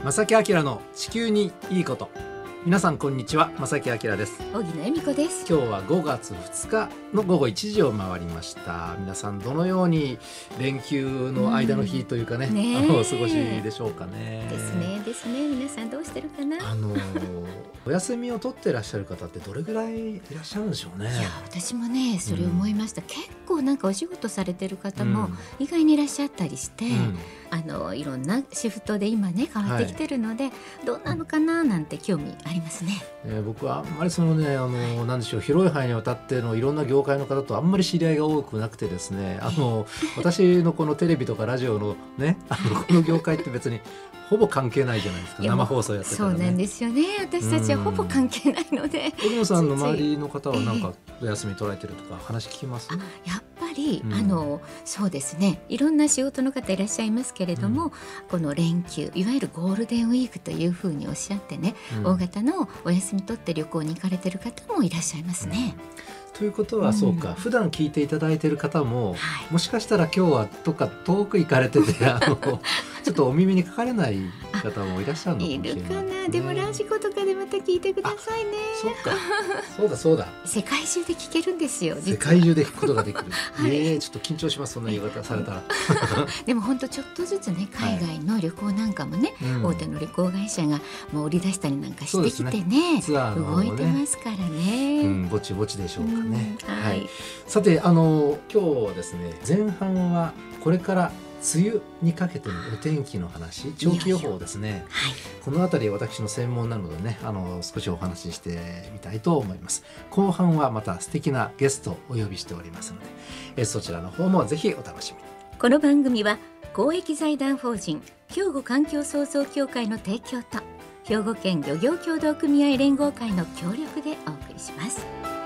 正木明の地球にいいこと。皆さんこんにちは、正木明です。 荻野恵美子です。 今日は5月2日の午後1時を回りました。皆さんどのように連休の間の日というかね、お過ごしでしょうかね。 ですね。皆さんどうしてるかな。 お休みを取ってらっしゃる方ってどれぐらいいらっしゃるんでしょうね。 いや、私もねそれ思いました。結構なんかお仕事されてる方も意外にいらっしゃったりして、いろんなシフトで今ね変わってきてるので、どうなのかななんて興味ありますね。 僕はあんまりそのねなんでしょう、広い範囲にわたってのいろんな業界の方とあんまり知り合いが多くなくてですね、私のこのテレビとかラジオのねこの業界って別にほぼ関係ないじゃないですか。生放送やってたらね。 そうなんですよね。私たちはほぼ関係ないので。 荻野さんの周りの方はなんかお休み取られてるとか話聞きます？ やっぱり、そうですね、いろんな仕事の方いらっしゃいますけれども、この連休いわゆるゴールデンウィークというふうにおっしゃってね、大型のお休み取って旅行に行かれてる方もいらっしゃいますね。 ということはそうか、普段聞いていただいている方も、もしかしたら今日はどっか遠く行かれててちょっとお耳にかかれない方もいらっしゃるのかもしれない、 いるかな。でもラジコとかでまた聞いてくださいね。 そうか、そうだ世界中で聞けるんですよ。 世界中で聞くことができる、ちょっと緊張します。そんな言い方されたらでも本当ちょっとずつね、海外の旅行なんかもね、大手の旅行会社がもう売り出したりなんかしてきてね、 ツアーの方もね動いてますからね、 ぼちぼちでしょうかね。さて今日はですね、前半はこれから梅雨にかけてのお天気の話、長期予報ですね。このあたり私の専門なのでね、少しお話ししてみたいと思います。後半はまた素敵なゲストをお呼びしておりますので、そちらの方もぜひお楽しみに。 この番組は公益財団法人兵庫環境創造協会の提供と兵庫県漁業協同組合連合会の協力でお送りします。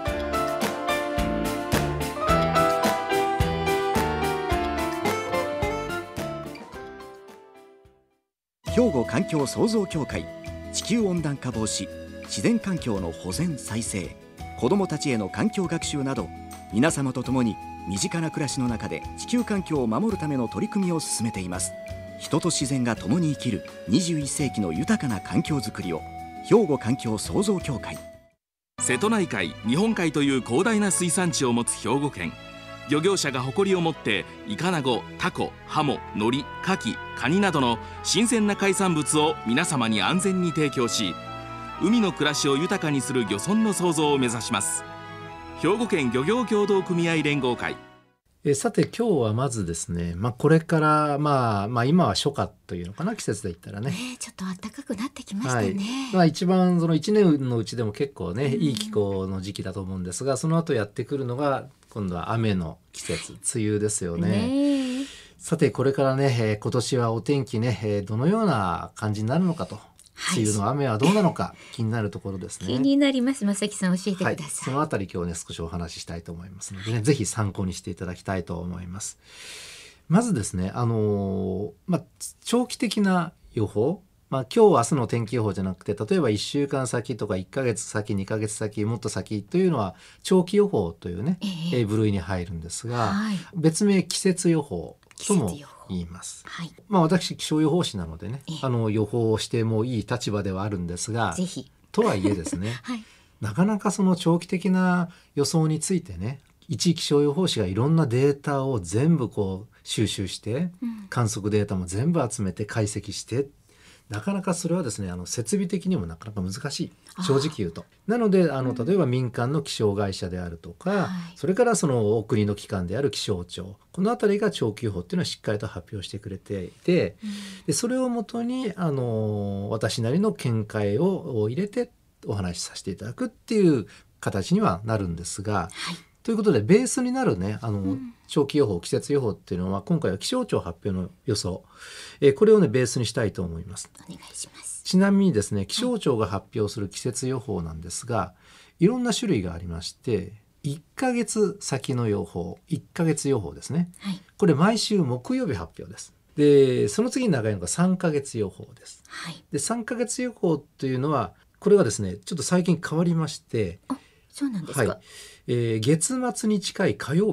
兵庫環境創造協会、地球温暖化防止、自然環境の保全再生、子どもたちへの環境学習など、皆様と共に身近な暮らしの中で地球環境を守るための取り組みを進めています。人と自然が共に生きる21世紀の豊かな環境づくりを、兵庫環境創造協会。 瀬戸内海、日本海という広大な水産地を持つ兵庫県。漁業者が誇りを持ってイカナゴ、タコ、ハモ、ノリ、カキ、カニなどの新鮮な海産物を皆様に安全に提供し、海の暮らしを豊かにする漁村の創造を目指します。兵庫県漁業協同組合連合会。 さて今日はまずですね、これから今は初夏というのかな、季節で言ったらね、 ちょっと暖かくなってきましたね。 一番その1年のうちでも結構ね、いい気候の時期だと思うんですが、その後やってくるのが今度は雨の季節、梅雨ですよね。さてこれからね、今年はお天気ね、どのような感じになるのかと、梅雨の雨はどうなのか気になるところですね。 気になります。正木さん教えてください。 そのあたり今日ね少しお話ししたいと思いますのでね、ぜひ参考にしていただきたいと思います。まずですね、長期的な予報、今日明日の天気予報じゃなくて、例えば1週間先とか1ヶ月先、2ヶ月先、もっと先というのは長期予報というね、部類に入るんですが、別名季節予報とも言います。私気象予報士なのでね、予報をしてもいい立場ではあるんですが、 ぜひとはいえですね、なかなかその長期的な予想についてね、一気象予報士がいろんなデータを全部収集して、観測データも全部集めて解析して、なかなかそれはですね、設備的にもなかなか難しい、正直言うと。なので例えば民間の気象会社であるとか、それからその国の機関である気象庁、このあたりが長期予報っていうのはしっかりと発表してくれていて、でそれをもとに私なりの見解を入れてお話しさせていただくっていう形にはなるんですが、ということでベースになるね、長期予報、季節予報っていうのは今回は気象庁発表の予想、これをねベースにしたいと思います。 お願いします。 ちなみにですね、気象庁が発表する季節予報なんですが、いろんな種類がありまして、1ヶ月先の予報、1ヶ月予報ですね、これ毎週木曜日発表です。でその次に長いのが3ヶ月予報です。で3ヶ月予報というのは、これはですねちょっと最近変わりまして、 そうなんですか。 月末に近い火曜日、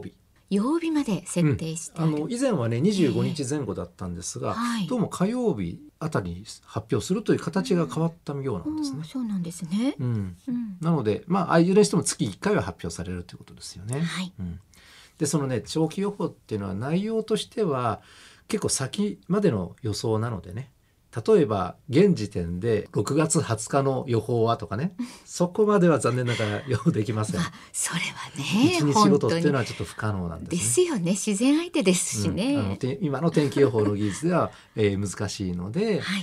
曜日まで設定してある、 以前はね25日前後だったんですが、 はい、 どうも火曜日あたりに発表するという形が変わったようなんですね。 そうなんですね、 なのでいずれにしても月1回は発表されるということですよね。 はい、 でそのね長期予報っていうのは内容としては結構先までの予想なのでね、例えば現時点で6月20日の予報はとかねそこまでは残念ながら予報できません。 それはね一日ごとっていうのはちょっと不可能なんですね。 ですよね、自然相手ですしね、 今の天気予報の技術では、難しいので、 はい、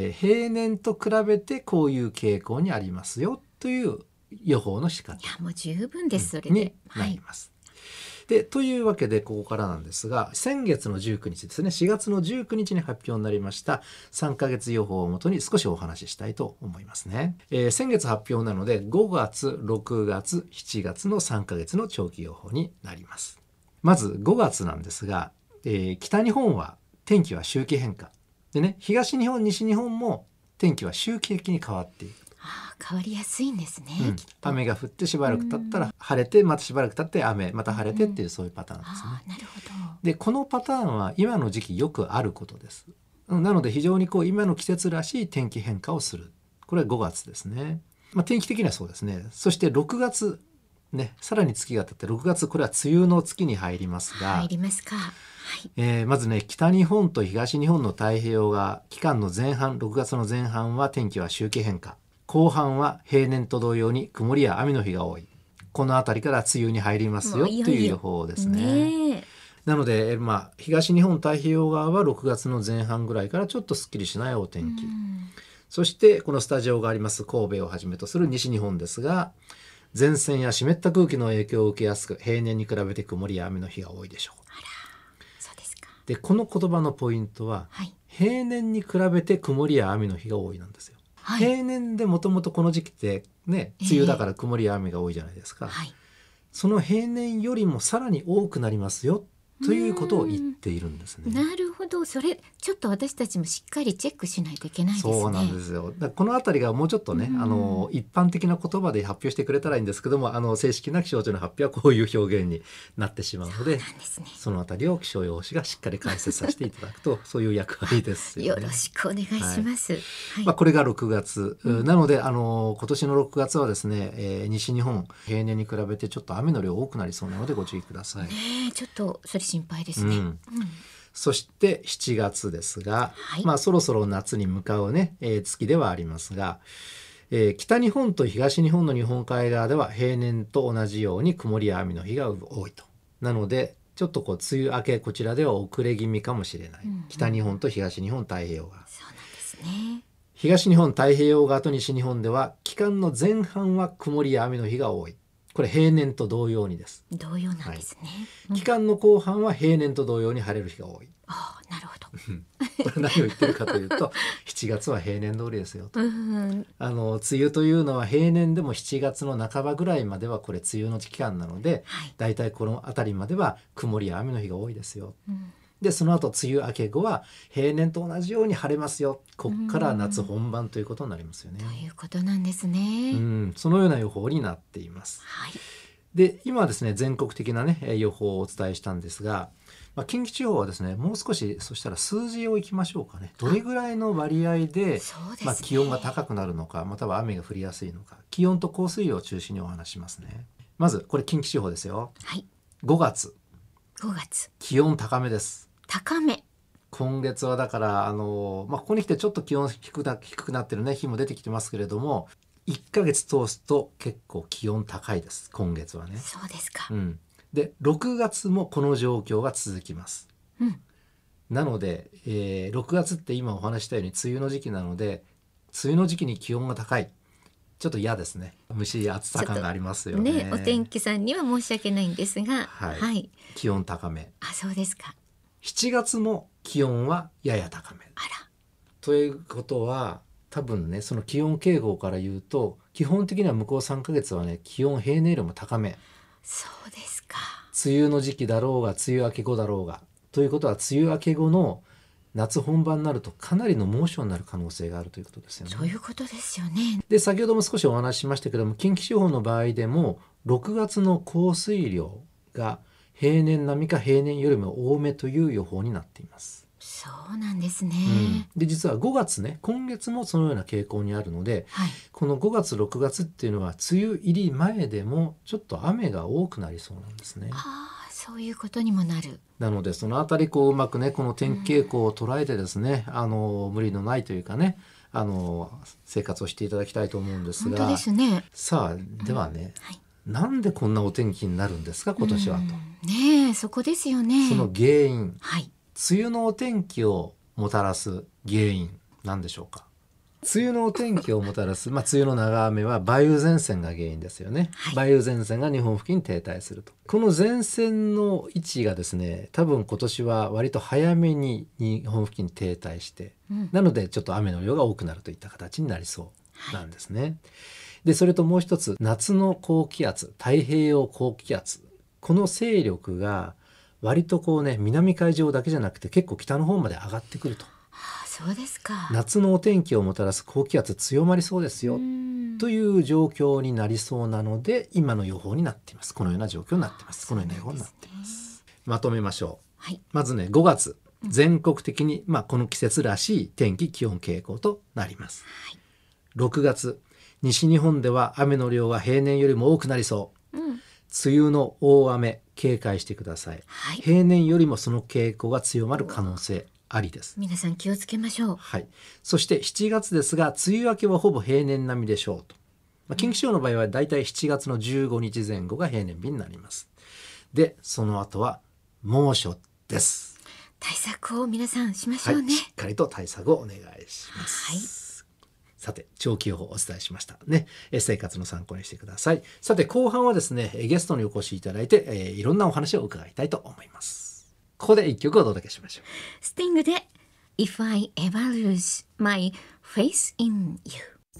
平年と比べてこういう傾向にありますよという予報の仕方いやもう十分です、それでになります。でというわけでここからなんですが、先月の19日ですね、4月の19日に発表になりました3ヶ月予報をもとに少しお話ししたいと思いますね。先月発表なので5月6月7月の3ヶ月の長期予報になります。まず5月なんですが、北日本は天気は周期変化でね、東日本西日本も天気は周期的に変わっていく。 変わりやすいんですね、 雨が降ってしばらく経ったら晴れて、またしばらく経って雨、また晴れてっていうそういうパターンですね。 なるほど。 でこのパターンは今の時期よくあることです。なので非常に今の季節らしい天気変化をする。これは5月ですね。天気的にはそうですね。そして6月ね、さらに月が経って6月、これは梅雨の月に入りますが、 入りますか。 まずね北日本と東日本の太平洋側期間の前半、6月の前半は天気は周期変化、後半は平年と同様に曇りや雨の日が多い。この辺りから梅雨に入りますよという予報ですね。なので、東日本太平洋側は6月の前半ぐらいからちょっとすっきりしないお天気、そしてこのスタジオがあります神戸をはじめとする西日本ですが、前線や湿った空気の影響を受けやすく、平年に比べて曇りや雨の日が多いでしょう。 そうですか。 でこの言葉のポイントは、平年に比べて曇りや雨の日が多いなんですよ。平年でもともとこの時期ってね、梅雨だから曇りや雨が多いじゃないですか、その平年よりもさらに多くなりますよということを言っているんですね。 なるほど、それちょっと私たちもしっかりチェックしないといけないですね。 そうなんですよ。だからこのあたりがもうちょっとね、一般的な言葉で発表してくれたらいいんですけども、正式な気象庁の発表はこういう表現になってしまうので、そのあたりを気象予報士がしっかり解説させていただくとそういう役割ですよね。 よろしくお願いします。 これが6月、なので今年の6月はですね、西日本平年に比べてちょっと雨の量多くなりそうなのでご注意ください。 ちょっとそれ心配ですね。 そして7月ですが、そろそろ夏に向かうね、月ではありますが、北日本と東日本の日本海側では平年と同じように曇りや雨の日が多いと。なのでちょっと梅雨明けこちらでは遅れ気味かもしれない、北日本と東日本太平洋側。 そうなんですね。 東日本太平洋側と西日本では期間の前半は曇りや雨の日が多い。これ平年と同様にです。 同様なんですね。 期間の後半は平年と同様に晴れる日が多い。 なるほど。 これ何を言ってるかというと7月は平年通りですよと。梅雨というのは平年でも7月の半ばぐらいまではこれ梅雨の期間なので、だいたいこの辺りまでは曇りや雨の日が多いですよ。でその後梅雨明け後は平年と同じように晴れますよ。こっから夏本番ということになりますよね。 ということなんですね。 そのような予報になっています。で今はですね全国的なね予報をお伝えしたんですが、近畿地方はですねもう少しそしたら数字をいきましょうかね。どれぐらいの割合で、気温が高くなるのか、または雨が降りやすいのか、気温と降水量を中心にお話しますね。まずこれ近畿地方ですよ。5月気温高めです。 高め。 今月はだからここに来てちょっと気温低くなってるね日も出てきてますけれども、1ヶ月通すと結構気温高いです今月はね。 そうですか。 で6月もこの状況が続きます。なので、6月って今お話したように梅雨の時期なので、梅雨の時期に気温が高い、ちょっと嫌ですね。蒸し暑さ感がありますよね。 お天気さんには申し訳ないんですが、 気温高め。 そうですか。 7月も気温はやや高め。ということは多分ね、その気温傾向から言うと基本的には向こう3ヶ月はね気温平年よりも高め。 そうですか。 梅雨の時期だろうが梅雨明け後だろうが、ということは梅雨明け後の夏本番になるとかなりの猛暑になる可能性があるということですよね。 そういうことですよね。 で先ほども少しお話ししましたけども、近畿地方の場合でも6月の降水量が平年並みか平年よりも多めという予報になっています。 そうなんですね。 で実は5月ね、今月もそのような傾向にあるので、 はい、 この5月6月っていうのは梅雨入り前でもちょっと雨が多くなりそうなんですね。 そういうことにもなる。 なのでそのあたりうまくねこの天気傾向を捉えてですね、無理のないというかね生活をしていただきたいと思うんですが、 本当ですね。 さあではね、なんでこんなお天気になるんですか今年はと。 ねえ、そこですよね。 その原因、 はい、 梅雨のお天気をもたらす原因なんでしょうか。梅雨のお天気をもたらす、梅雨の長雨は梅雨前線が原因ですよね、梅雨前線が日本付近に停滞すると。この前線の位置がですね、多分今年は割と早めに日本付近に停滞して、なのでちょっと雨の量が多くなるといった形になりそうなんですね。でそれともう一つ、夏の高気圧、太平洋高気圧、この勢力が割と南海上だけじゃなくて結構北の方まで上がってくると。 そうですか。 夏のお天気をもたらす高気圧強まりそうですよという状況になりそうなので、今の予報になっています。このような状況になっています。このような予報になっています。まとめましょう。まずね、5月全国的に、この季節らしい天気気温傾向となります。6月西日本では雨の量が平年よりも多くなりそう、梅雨の大雨警戒してください、平年よりもその傾向が強まる可能性ありです。 皆さん気をつけましょう。 そして7月ですが、梅雨明けはほぼ平年並みでしょうと。近畿地方の場合はだいたい7月の15日前後が平年日になります。でその後は猛暑です。 対策を皆さんしましょうね、 しっかりと対策をお願いします。さて長期予報をお伝えしましたね。生活の参考にしてください。さて後半はですね、ゲストにお越しいただいて、いろんなお話を伺いたいと思います。ここで一曲をお届けしましょう。 スティングで If I ever lose my faith in you。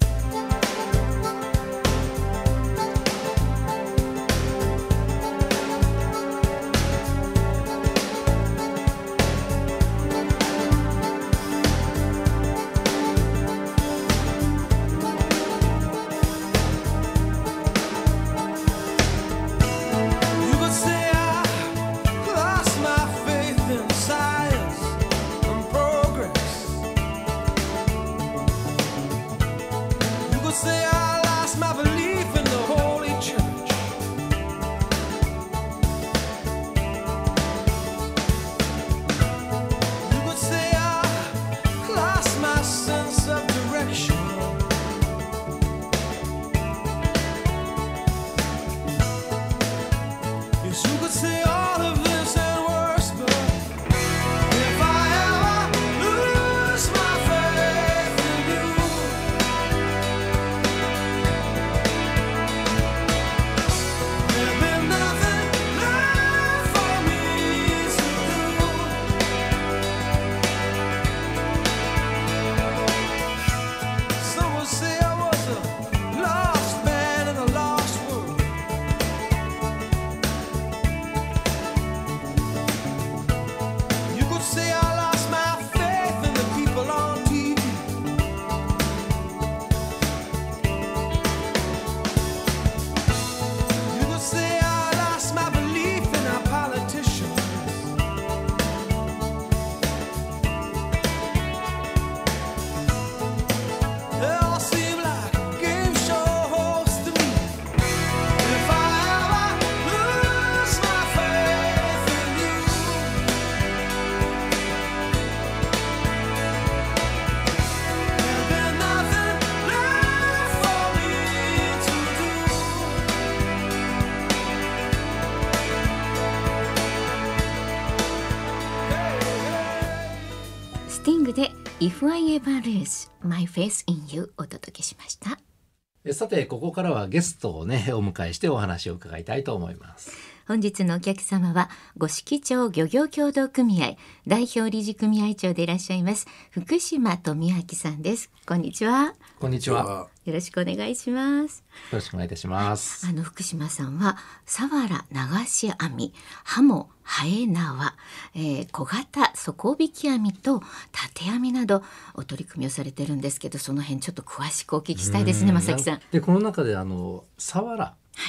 で If I ever lose my faith in you お届けしました。 さてここからはゲストをねお迎えしてお話を伺いたいと思います。 本日のお客様は五色町漁業協同組合代表理事組合長でいらっしゃいます福島富明さんです。こんにちは。 こんにちは。 よろしくお願いします。 よろしくお願いいたします。 福島さんはサワラ流し網、ハモ、ハエ縄、小型底引き網と縦網などお取り組みをされてるんですけど、その辺ちょっと詳しくお聞きしたいですね、正木さん。 でこの中でサワラ、 はい、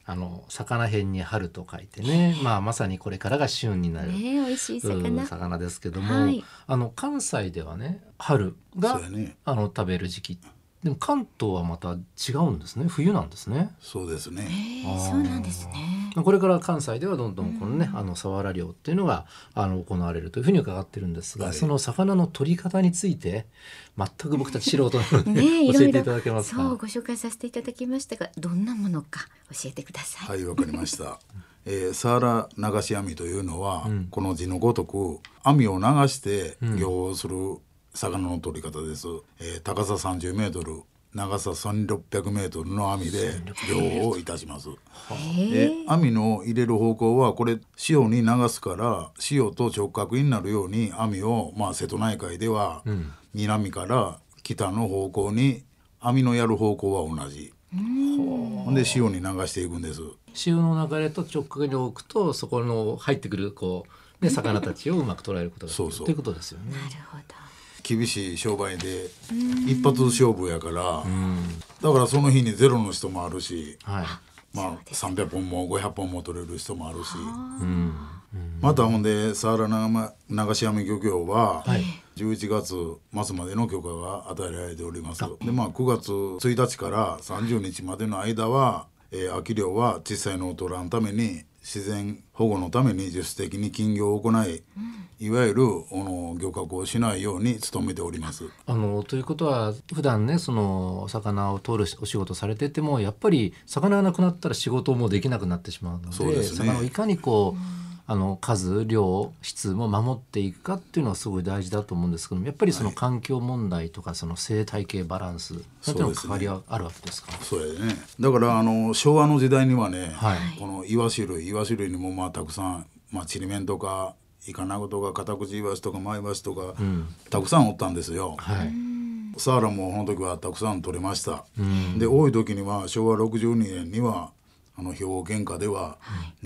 魚辺に春と書いてね、まさにこれからが旬になる、 美味しい魚ですけども、関西ではね春が、食べる時期でも関東はまた違うんですね。冬なんですね。 そうですね。 そうなんですね。 これから関西ではどんどんこのね、サワラ漁っていうのが行われるというふうに伺ってるんですが、その魚の取り方について全く僕たち素人なので、教えていただけますか。 そうご紹介させていただきましたが、どんなものか教えてください。 はい、わかりました。サワラ流し網というのは、この字のごとく網を流して漁をする魚の取り方です。高さ30メートル、長さ1600メートルの網で漁をいたします。網の入れる方向はこれ潮に流すから潮と直角になるように網を、瀬戸内海では南から北の方向に網のやる方向は同じ。で潮に流していくんです。 潮の流れと直角に置くとそこの入ってくる魚たちをうまく捉えることができるということですよね。 なるほど。 厳しい商売で一発勝負やから、だからその日にゼロの人もあるし、300本も500本も取れる人もあるし、またほんでサワラ流し網漁業は11月末までの許可が与えられております。で9月1日から30日までの間は、秋漁は小さいのを取らんために自然保護のために自主的に禁漁を行い、いわゆる漁獲をしないように努めております。 ということは普段ねその魚を取るお仕事されててもやっぱり魚がなくなったら仕事もできなくなってしまうので、 そうですね、 魚をいかに数量質も守っていくかっていうのはすごい大事だと思うんですけども、やっぱりその環境問題とかその生態系バランスなんていうの関わりはあるわけですか。 そうやね。だから昭和の時代にはね、このイワシ類にもたくさん、ちりめんとかイカナゴとかカタクチイワシとかマイワシとか、たくさんおったんですよ。サワラもこの時はたくさん取れました。で多い時には昭和62年には兵庫県下では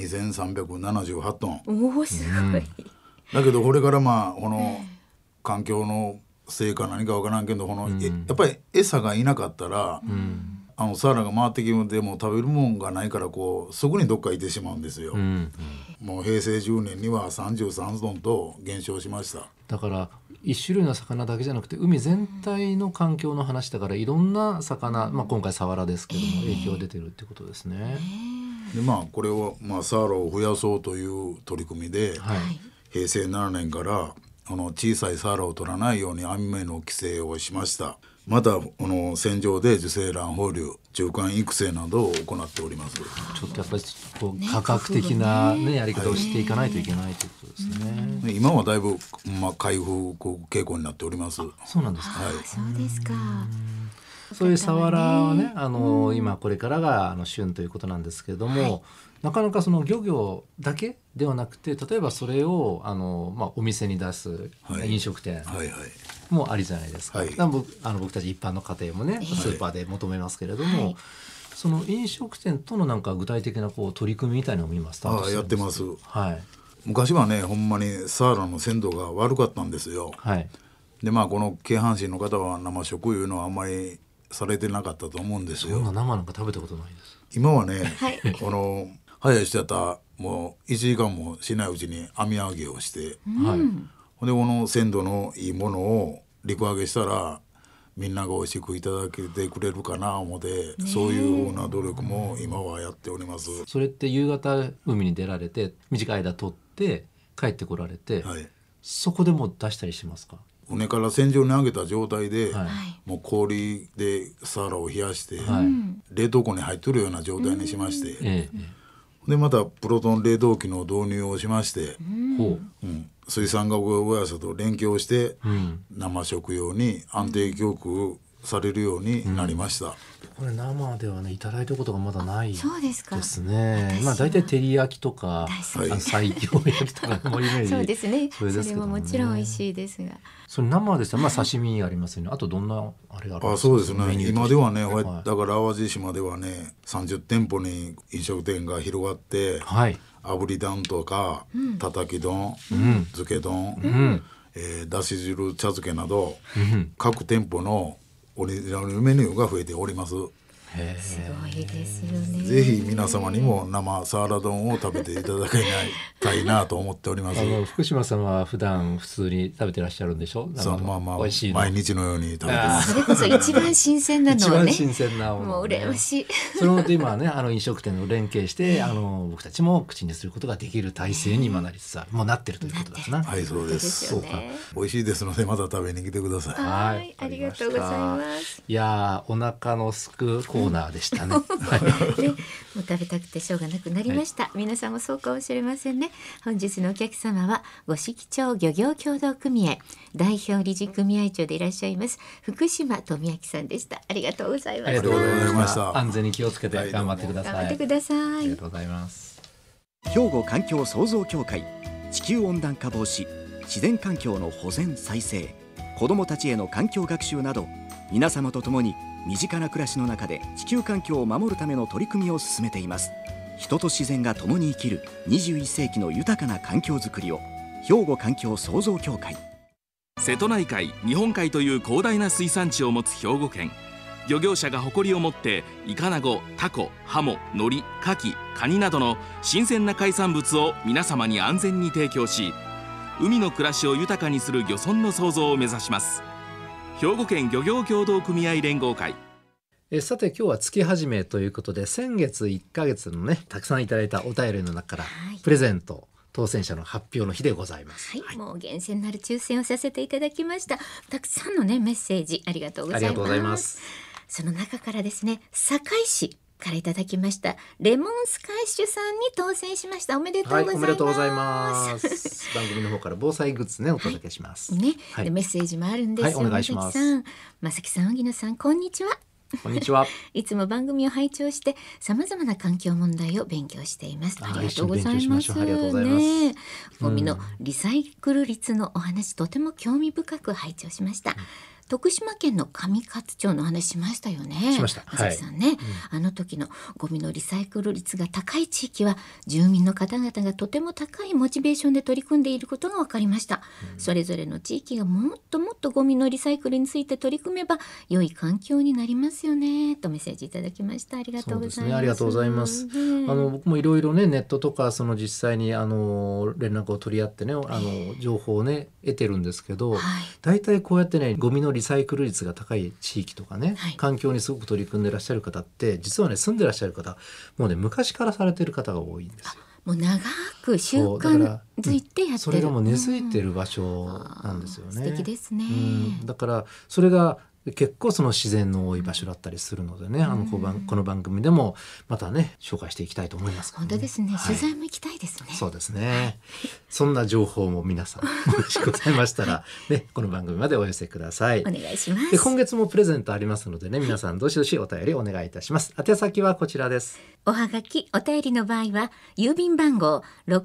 2378トン。 おお、すごい。 だけどこれからこの環境のせいか何かわからんけどやっぱり餌がいなかったら、サワラが回ってきても食べるもんがないからすぐにどっかいてしまうんですよ。もう平成10年には33トンと減少しました。 だから一種類の魚だけじゃなくて海全体の環境の話だからいろんな魚、今回サワラですけども影響が出てるってことですね。 でこれをサワラを増やそうという取り組みで、平成7年から小さいサワラを取らないように網目の規制をしました。また船上で受精卵放流、中間育成などを行っております。 ちょっとやっぱり科学的な、やり方をしていかないといけないということですね。 今はだいぶ、回復傾向になっております。 そうなんですか。 そうですか。 そういうサワラはね今これからが旬ということなんですけれども、なかなかその漁業だけではなくて例えばそれをお店に出す飲食店もありじゃないですか。僕たち一般の家庭もねスーパーで求めますけれども、その飲食店との具体的な取り組みみたいなのも今スタートしてるんです。 やってます。昔はねほんまにサワラの鮮度が悪かったんですよ。でこの京阪神の方は生食いうのはあんまりされてなかったと思うんですよ。 そんな生なんか食べたことないです。 今はね、早い人やったらもう1時間もしないうちに網揚げをして、ほんでこの鮮度のいいものを陸揚げしたらみんなが美味しくいただけてくれるかな思って、そういうふうな努力も今はやっております。 それって夕方海に出られて短い間取って帰ってこられて、そこでもう出したりしますか。 船から船上に上げた状態で、もう氷でサワラを冷やして、冷凍庫に入ってるような状態にしまして、でまたプロトン冷凍機の導入をしまして、水産学会社と連携をして、生食用に安定供給されるようになりました。 これ生ではねいただいたことがまだないですね。 そうですか。 だいたい照り焼きとか西京焼きとかのイメージ。 そうですね。それももちろん美味しいですが。 それ生ですよ。刺身ありますよね。あとどんなあれがあるんですか。 そうですね。今ではね、だから淡路島ではね30店舗に飲食店が広がって、炙り丼とかたたき丼、漬け丼、だし汁茶漬けなど、各店舗のオリジナルメニューが増えております。 すごいですよね。 ぜひ皆様にも生サワラ丼を食べていただきたいなと思っております。 福島さんは普段普通に食べてらっしゃるんでしょ。 そう、美味しい毎日のように食べてます。 それこそ一番新鮮なのをね。 一番新鮮なもの、 もう羨ましい。 その今はね飲食店の連携して僕たちも口にすることができる体制に今なりつつある、もうなってるということですな。 はい、そうです。そうか、美味しいですのでまた食べに来てください。 はい、ありがとうございます。 いやお腹のすくコーナーでしたね。 ね、もう食べたくてしょうがなくなりました、皆さんもそうかもしれませんね。本日のお客様は五色町漁業協同組合代表理事組合長でいらっしゃいます福島富明さんでした。ありがとうございました。 ありがとうございました。 安全に気をつけて頑張ってください。 頑張ってください。 ありがとうございます。 兵庫環境創造協会、地球温暖化防止、自然環境の保全再生、子どもたちへの環境学習など、皆様と共に身近な暮らしの中で地球環境を守るための取り組みを進めています。人と自然が共に生きる21世紀の豊かな環境づくりを、兵庫環境創造協会。 瀬戸内海、日本海という広大な水産地を持つ兵庫県。漁業者が誇りを持ってイカナゴ、タコ、ハモ、ノリ、カキ、カニなどの新鮮な海産物を皆様に安全に提供し、海の暮らしを豊かにする漁村の創造を目指します。兵庫県漁業協同組合連合会。 さて今日は月始めということで、先月1ヶ月のねたくさんいただいたお便りの中からプレゼント当選者の発表の日でございます。 はい、もう厳選なる抽選をさせていただきました。たくさんのねメッセージありがとうございます。 ありがとうございます。 その中からですね、堺市からいただきましたレモンスカイッシュさんに当選しました。おめでとうございます。 はい、おめでとうございます。番組の方から防災グッズねお届けします。 ね、 はい、 でメッセージもあるんですよ。 はい、お願いします。 まさきさん、荻野さん、こんにちは。 こんにちは。 いつも番組を拝聴してさまざまな環境問題を勉強しています。ありがとうございます。 ありがとうございます。 ゴミのリサイクル率のお話、とても興味深く拝聴しました。徳島県の上勝町の話しましたよね。 しました。 まさきさんね、あの時のゴミのリサイクル率が高い地域は住民の方々がとても高いモチベーションで取り組んでいることが分かりました。それぞれの地域がもっともっとゴミのリサイクルについて取り組めば良い環境になりますよねとメッセージいただきました。ありがとうございます。 そうですね、ありがとうございます。僕もいろいろねネットとか実際に連絡を取り合ってね情報をね得てるんですけど、だいたいこうやってねゴミのリサイクル率が高い地域とかね、環境にすごく取り組んでいらっしゃる方って実はね住んでらっしゃる方もうね昔からされてる方が多いんですよ。 もう長く習慣づいてやってる、 それがもう根付いてる場所なんですよね。 素敵ですね。 だからそれが結構自然の多い場所だったりするのでね、この番組でもまたね紹介していきたいと思いますからね。 本当ですね、取材も行きたいですね。 そうですね、そんな情報も皆さんもしございましたら、ね、この番組までお寄せください。 お願いします。 で今月もプレゼントありますのでね、皆さんどしどしお便りお願いいたします。宛先はこちらです。 おはがきお便りの場合は郵便番号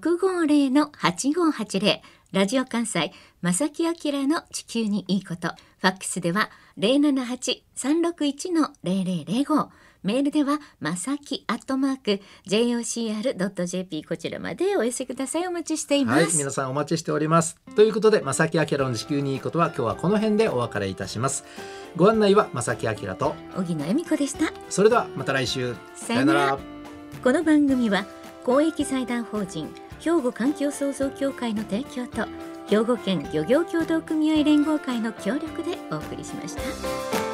650-8580 ラジオ関西正木明の地球にいいこと、ファックスでは 078-361-0005、メールではまさき@jocr.jp こちらまでお寄せください。お待ちしています。 はい、皆さんお待ちしております。ということでまさきあきらの地球にいいことは今日はこの辺でお別れいたします。ご案内はまさきあきらと荻野恵美子でした。 それではまた来週、 さよなら。この番組は公益財団法人兵庫環境創造協会の提供と兵庫県漁業協同組合連合会の協力でお送りしました。